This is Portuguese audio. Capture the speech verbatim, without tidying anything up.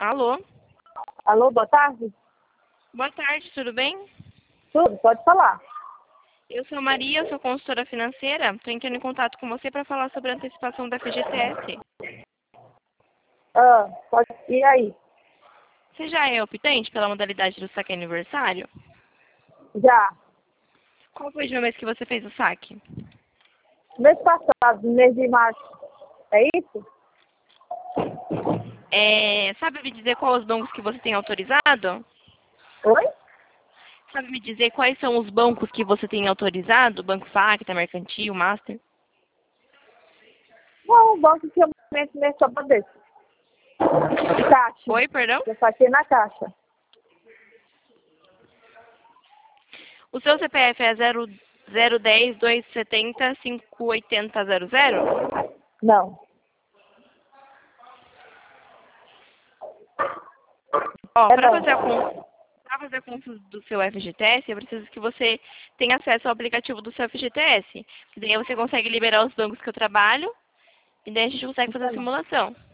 Alô? Alô, boa tarde? Boa tarde, tudo bem? Tudo, pode falar. Eu sou a Maria, sou consultora financeira. Estou entrando em contato com você para falar sobre a antecipação da F G T S. Ah, pode. E aí? Você já é optante pela modalidade do saque aniversário? Já. Qual foi o última vez que você fez o saque? Mês passado, mês de março. É isso? É, sabe me dizer quais os bancos que você tem autorizado? Oi? Sabe me dizer quais são os bancos que você tem autorizado? Banco Facta, Mercantil, Master? Não, o banco que eu mencionei só para desse. Caixa. Oi, perdão? Eu saquei na caixa. O seu C P F é zero zero dez, dois setenta, cinco oitenta zero zero? Não. Ó, É para não. fazer a conta, para fazer a conta do seu F G T S, eu preciso que você tenha acesso ao aplicativo do seu F G T S. Que daí você consegue liberar os bancos que eu trabalho e daí a gente consegue fazer a Então, simulação.